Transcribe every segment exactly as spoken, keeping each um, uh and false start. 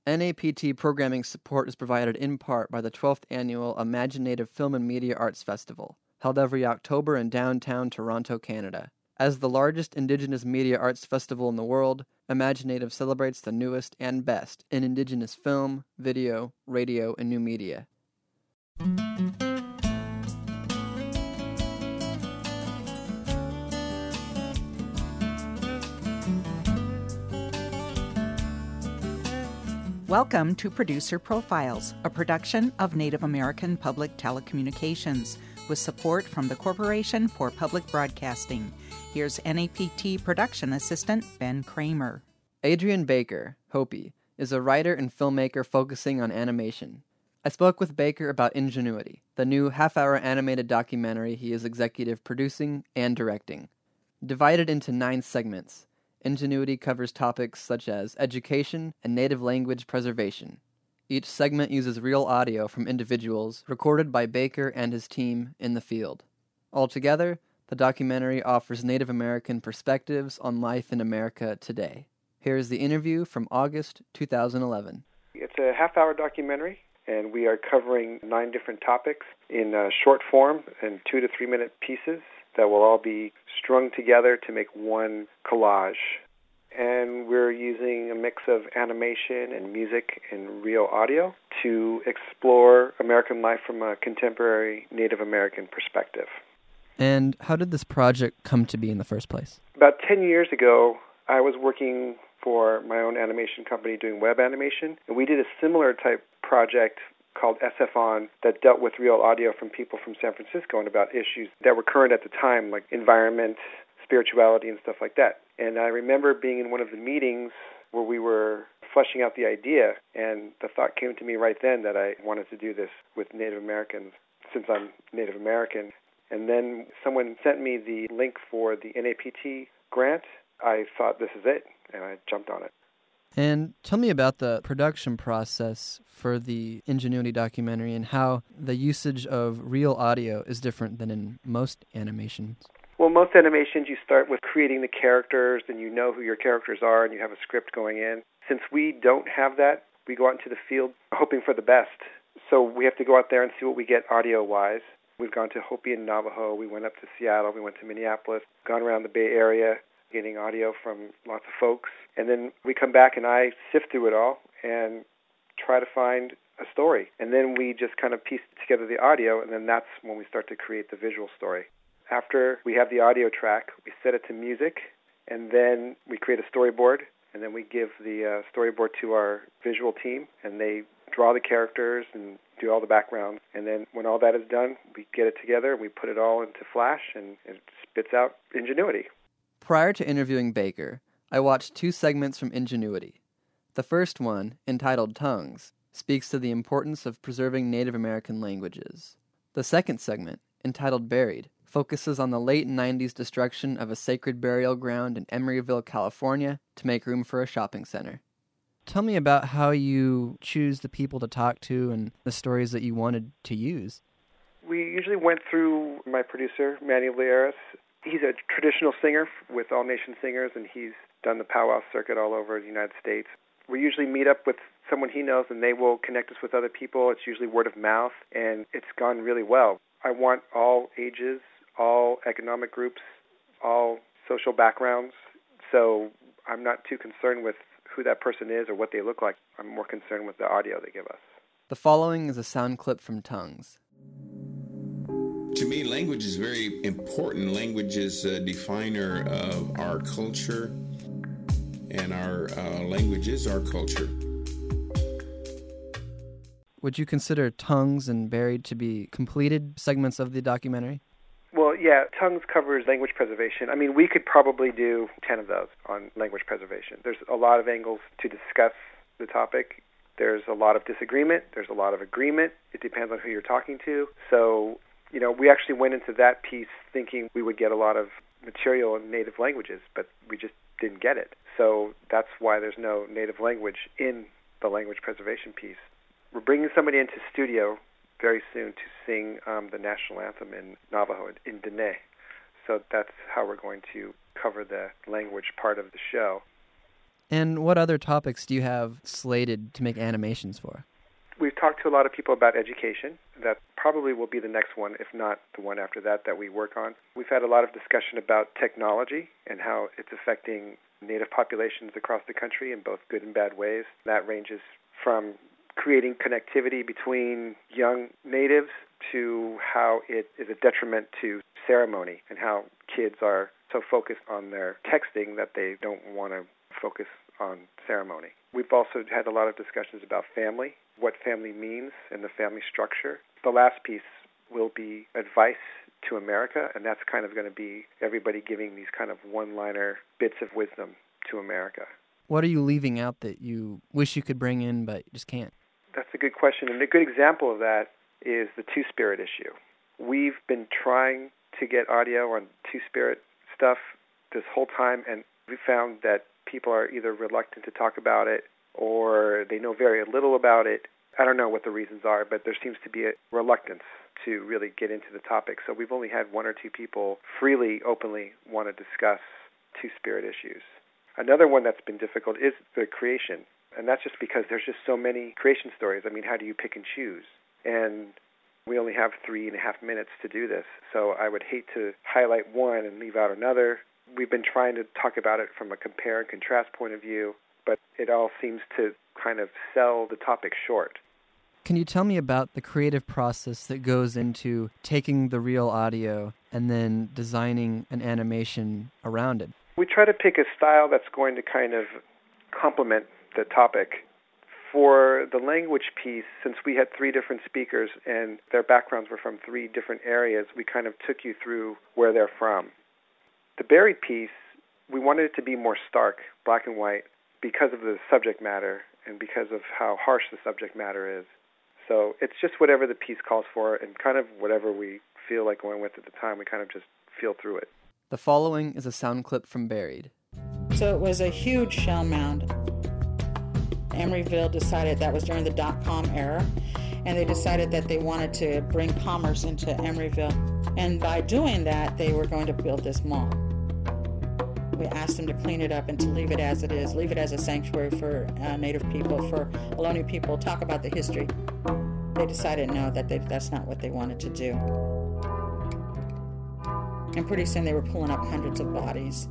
N A P T programming support is provided in part by the twelfth Annual Imaginative Film and Media Arts Festival, held every October in downtown Toronto, Canada. As the largest Indigenous media arts festival in the world, Imaginative celebrates the newest and best in Indigenous film, video, radio, and new media. Welcome to Producer Profiles, a production of Native American Public Telecommunications, with support from the Corporation for Public Broadcasting. Here's N A P T production assistant Ben Kramer. Adrian Baker, Hopi, is a writer and filmmaker focusing on animation. I spoke with Baker about Ingenuity, the new half-hour animated documentary he is executive producing and directing. Divided into nine segments, Ingenuity covers topics such as education and native language preservation. Each segment uses real audio from individuals recorded by Baker and his team in the field. Altogether, the documentary offers Native American perspectives on life in America today. Here is the interview from August two thousand eleven. It's a half-hour documentary, and we are covering nine different topics in uh, short form and two to three-minute pieces that will all be strung together to make one collage. And we're using a mix of animation and music and real audio to explore American life from a contemporary Native American perspective. And how did this project come to be in the first place? About ten years ago, I was working for my own animation company doing web animation, and we did a similar type project called S F On that dealt with real audio from people from San Francisco and about issues that were current at the time, like environment, spirituality, and stuff like that. And I remember being in one of the meetings where we were fleshing out the idea, and the thought came to me right then that I wanted to do this with Native Americans, since I'm Native American. And then someone sent me the link for the N A P T grant. I thought, this is it, and I jumped on it. And tell me about the production process for the Ingenuity documentary and how the usage of real audio is different than in most animations. Well, most animations, you start with creating the characters, and you know who your characters are, and you have a script going in. Since we don't have that, we go out into the field hoping for the best. So we have to go out there and see what we get audio-wise. We've gone to Hopi and Navajo. We went up to Seattle. We went to Minneapolis, gone around the Bay Area, getting audio from lots of folks. And then we come back, and I sift through it all and try to find a story. And then we just kind of piece together the audio, and then that's when we start to create the visual story. After we have the audio track, we set it to music, and then we create a storyboard, and then we give the uh, storyboard to our visual team, and they draw the characters and do all the background. And then when all that is done, we get it together, and we put it all into Flash, and it spits out Ingenuity. Prior to interviewing Baker, I watched two segments from Ingenuity. The first one, entitled Tongues, speaks to the importance of preserving Native American languages. The second segment, entitled Buried, focuses on the late nineties destruction of a sacred burial ground in Emeryville, California, to make room for a shopping center. Tell me about how you choose the people to talk to and the stories that you wanted to use. We usually went through my producer, Manny Lieras. He's a traditional singer with All Nation Singers, and he's done the powwow circuit all over the United States. We usually meet up with someone he knows, and they will connect us with other people. It's usually word of mouth, and it's gone really well. I want all ages, all economic groups, all social backgrounds, so I'm not too concerned with who that person is or what they look like. I'm more concerned with the audio they give us. The following is a sound clip from Tongues. To me, language is very important. Language is a definer of our culture, and our uh, language is our culture. Would you consider Tongues and Buried to be completed segments of the documentary? Well, yeah, Tongues covers language preservation. I mean, we could probably do ten of those on language preservation. There's a lot of angles to discuss the topic. There's a lot of disagreement. There's a lot of agreement. It depends on who you're talking to. So, you know, we actually went into that piece thinking we would get a lot of material in native languages, but we just didn't get it. So that's why there's no native language in the language preservation piece. We're bringing somebody into studio very soon to sing um, the national anthem in Navajo, in Dene. So that's how we're going to cover the language part of the show. And what other topics do you have slated to make animations for? We've talked to a lot of people about education. That probably will be the next one, if not the one after that, that we work on. We've had a lot of discussion about technology and how it's affecting Native populations across the country in both good and bad ways. That ranges from creating connectivity between young natives to how it is a detriment to ceremony and how kids are so focused on their texting that they don't want to focus on ceremony. We've also had a lot of discussions about family, what family means and the family structure. The last piece will be advice to America, and that's kind of going to be everybody giving these kind of one-liner bits of wisdom to America. What are you leaving out that you wish you could bring in but you just can't? That's a good question, and a good example of that is the Two-Spirit issue. We've been trying to get audio on Two-Spirit stuff this whole time, and we found that people are either reluctant to talk about it or they know very little about it. I don't know what the reasons are, but there seems to be a reluctance to really get into the topic. So we've only had one or two people freely, openly want to discuss Two-Spirit issues. Another one that's been difficult is the creation, and that's just because there's just so many creation stories. I mean, how do you pick and choose? And we only have three and a half minutes to do this, so I would hate to highlight one and leave out another. We've been trying to talk about it from a compare and contrast point of view, but it all seems to kind of sell the topic short. Can you tell me about the creative process that goes into taking the real audio and then designing an animation around it? We try to pick a style that's going to kind of complement the topic. For the language piece, since we had three different speakers and their backgrounds were from three different areas, we kind of took you through where they're from. The buried piece, we wanted it to be more stark, black and white, because of the subject matter and because of how harsh the subject matter is. So it's just whatever the piece calls for and kind of whatever we feel like going with at the time. We kind of just feel through it. The following is a sound clip from Buried. So it was a huge shell mound. Emeryville decided, that was during the dot-com era, and they decided that they wanted to bring commerce into Emeryville. And by doing that, they were going to build this mall. We asked them to clean it up and to leave it as it is, leave it as a sanctuary for uh, Native people, for Ohlone people, talk about the history. They decided no, that they, that's not what they wanted to do. And pretty soon they were pulling up hundreds of bodies.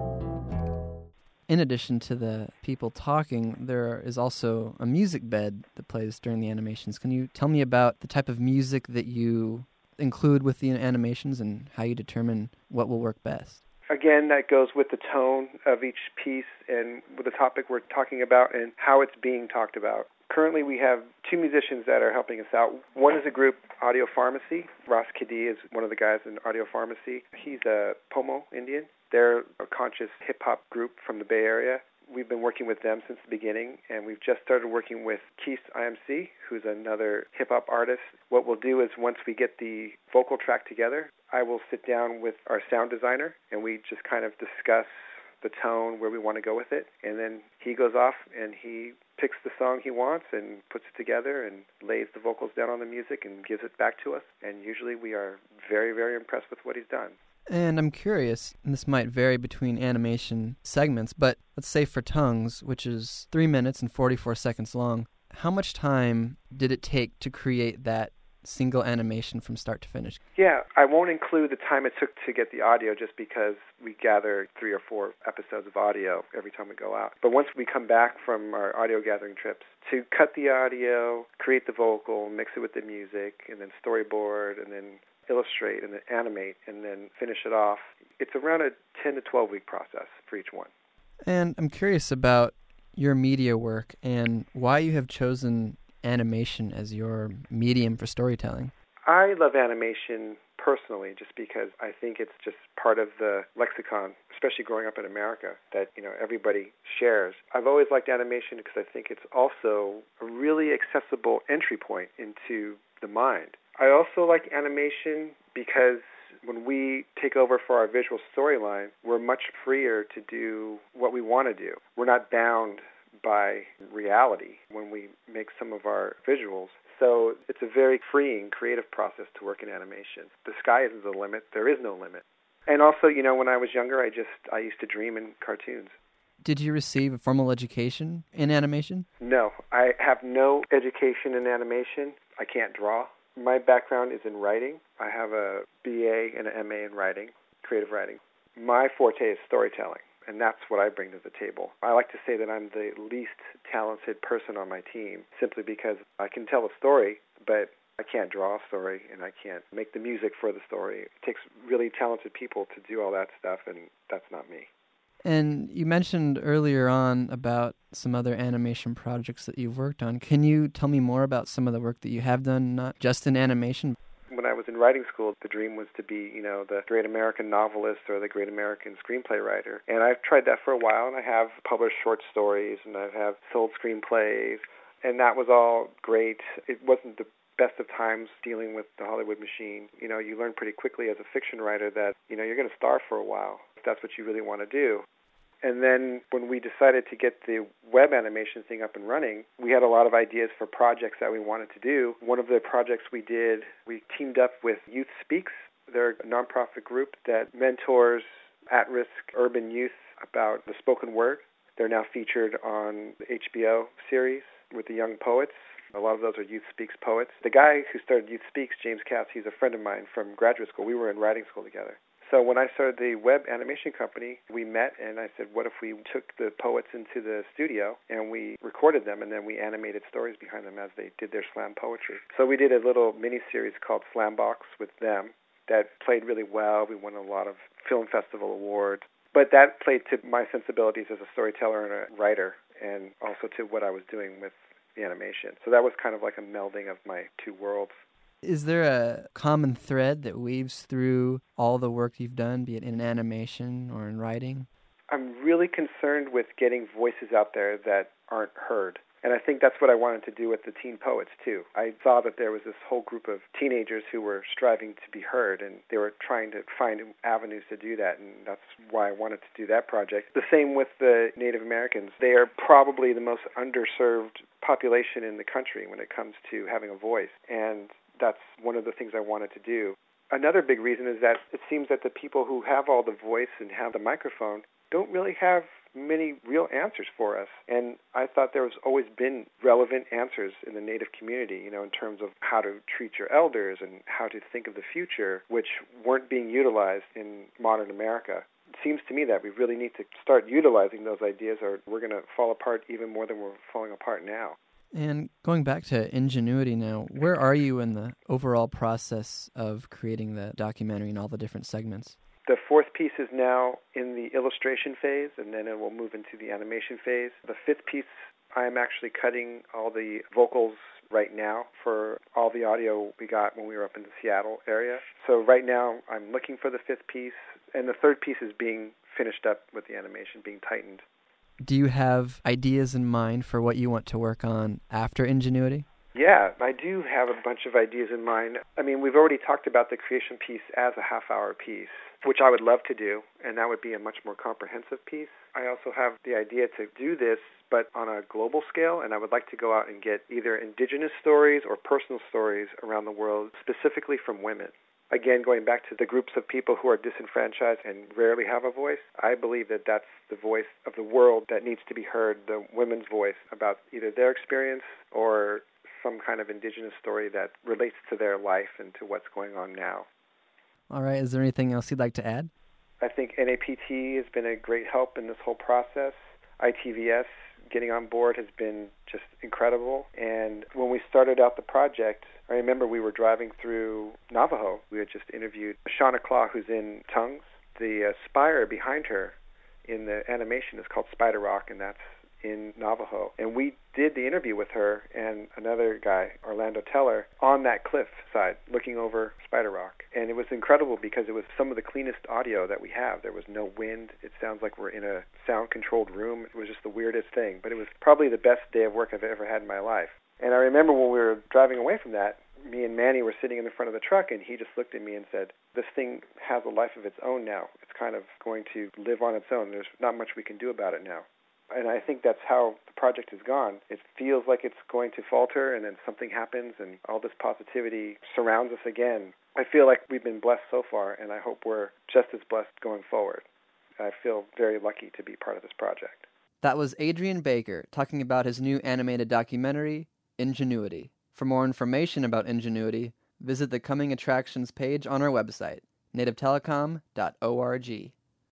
In addition to the people talking, there is also a music bed that plays during the animations. Can you tell me about the type of music that you include with the animations and how you determine what will work best? Again, that goes with the tone of each piece and with the topic we're talking about and how it's being talked about. Currently, we have two musicians that are helping us out. One is a group, Audio Pharmacy. Ross Kadee is one of the guys in Audio Pharmacy. He's a Pomo Indian. They're a conscious hip-hop group from the Bay Area. We've been working with them since the beginning, and we've just started working with Keith I M C, who's another hip-hop artist. What we'll do is once we get the vocal track together, I will sit down with our sound designer, and we just kind of discuss the tone, where we want to go with it, and then he goes off and he picks the song he wants and puts it together and lays the vocals down on the music and gives it back to us, and usually we are very, very impressed with what he's done. And I'm curious, and this might vary between animation segments, but let's say for Tongues, which is three minutes and forty-four seconds long, how much time did it take to create that single animation from start to finish? Yeah, I won't include the time it took to get the audio just because we gather three or four episodes of audio every time we go out. But once we come back from our audio gathering trips, to cut the audio, create the vocal, mix it with the music, and then storyboard, and then illustrate, and then animate, and then finish it off, it's around a ten to twelve week process for each one. And I'm curious about your media work and why you have chosen animation as your medium for storytelling. I love animation personally just because I think it's just part of the lexicon, especially growing up in America, that, you know, everybody shares. I've always liked animation because I think it's also a really accessible entry point into the mind. I also like animation because when we take over for our visual storyline, we're much freer to do what we want to do. We're not bound by reality when we make some of our visuals. So it's a very freeing, creative process to work in animation. The sky isn't the limit. There is no limit. And also, you know, when I was younger, I just, I used to dream in cartoons. Did you receive a formal education in animation? No, I have no education in animation. I can't draw. My background is in writing. I have a B A and an M A in writing, creative writing. My forte is storytelling, and that's what I bring to the table. I like to say that I'm the least talented person on my team, simply because I can tell a story, but I can't draw a story, and I can't make the music for the story. It takes really talented people to do all that stuff, and that's not me. And you mentioned earlier on about some other animation projects that you've worked on. Can you tell me more about some of the work that you have done, not just in animation? When I was in writing school, the dream was to be, you know, the great American novelist or the great American screenplay writer. And I've tried that for a while, and I have published short stories, and I have sold screenplays, and that was all great. It wasn't the best of times dealing with the Hollywood machine. You know, you learn pretty quickly as a fiction writer that, you know, you're going to starve for a while if that's what you really want to do. And then when we decided to get the web animation thing up and running, we had a lot of ideas for projects that we wanted to do. One of the projects we did, we teamed up with Youth Speaks. They're a nonprofit group that mentors at-risk urban youth about the spoken word. They're now featured on the H B O series with the young poets. A lot of those are Youth Speaks poets. The guy who started Youth Speaks, James Katz, he's a friend of mine from graduate school. We were in writing school together. So when I started the web animation company, we met, and I said, what if we took the poets into the studio and we recorded them, and then we animated stories behind them as they did their slam poetry. So we did a little mini-series called Slambox with them that played really well. We won a lot of film festival awards. But that played to my sensibilities as a storyteller and a writer, and also to what I was doing with the animation. So that was kind of like a melding of my two worlds. Is there a common thread that weaves through all the work you've done, be it in animation or in writing? I'm really concerned with getting voices out there that aren't heard. And I think that's what I wanted to do with the teen poets, too. I saw that there was this whole group of teenagers who were striving to be heard, and they were trying to find avenues to do that, and that's why I wanted to do that project. The same with the Native Americans. They are probably the most underserved population in the country when it comes to having a voice, and that's one of the things I wanted to do. Another big reason is that it seems that the people who have all the voice and have the microphone don't really have many real answers for us. And I thought there was always been relevant answers in the Native community, you know, in terms of how to treat your elders and how to think of the future, which weren't being utilized in modern America. It seems to me that we really need to start utilizing those ideas, or we're going to fall apart even more than we're falling apart now. And going back to Ingenuity now, where are you in the overall process of creating the documentary and all the different segments? The fourth piece is now in the illustration phase, and then it will move into the animation phase. The fifth piece, I'm actually cutting all the vocals right now for all the audio we got when we were up in the Seattle area. So right now, I'm looking for the fifth piece, and the third piece is being finished up with the animation, being tightened. Do you have ideas in mind for what you want to work on after Ingenuity? Yeah, I do have a bunch of ideas in mind. I mean, we've already talked about the creation piece as a half-hour piece, which I would love to do, and that would be a much more comprehensive piece. I also have the idea to do this, but on a global scale, and I would like to go out and get either indigenous stories or personal stories around the world, specifically from women. Again, going back to the groups of people who are disenfranchised and rarely have a voice, I believe that that's the voice of the world that needs to be heard, the women's voice about either their experience or some kind of indigenous story that relates to their life and to what's going on now. All right. Is there anything else you'd like to add? I think N A P T has been a great help in this whole process. I T V S getting on board has been just incredible. And when we started out the project, I remember we were driving through Navajo. We had just interviewed Shauna Claw, who's in Tongues. The uh, spire behind her in the animation is called Spider Rock, and that's in Navajo. And we did the interview with her and another guy, Orlando Teller, on that cliff side, looking over Spider Rock. And it was incredible because it was some of the cleanest audio that we have. There was no wind. It sounds like we're in a sound-controlled room. It was just the weirdest thing. But it was probably the best day of work I've ever had in my life. And I remember when we were driving away from that, me and Manny were sitting in the front of the truck, and he just looked at me and said, this thing has a life of its own now. It's kind of going to live on its own. There's not much we can do about it now. And I think that's how the project has gone. It feels like it's going to falter, and then something happens, and all this positivity surrounds us again. I feel like we've been blessed so far, and I hope we're just as blessed going forward. I feel very lucky to be part of this project. That was Adrian Baker talking about his new animated documentary, Ingenuity. For more information about Ingenuity, visit the Coming Attractions page on our website, native telecom dot org.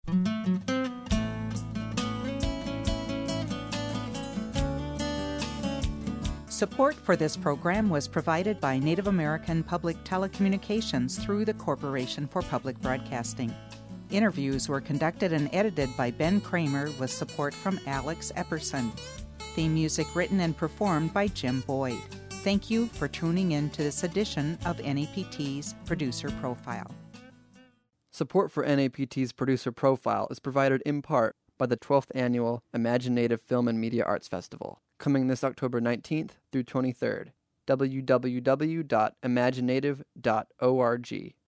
Support for this program was provided by Native American Public Telecommunications through the Corporation for Public Broadcasting. Interviews were conducted and edited by Ben Kramer with support from Alex Epperson. Theme music written and performed by Jim Boyd. Thank you for tuning in to this edition of N A P T's Producer Profile. Support for N A P T's Producer Profile is provided in part by the twelfth Annual Imaginative Film and Media Arts Festival, coming this October nineteenth through twenty-third. w w w dot imaginative dot org.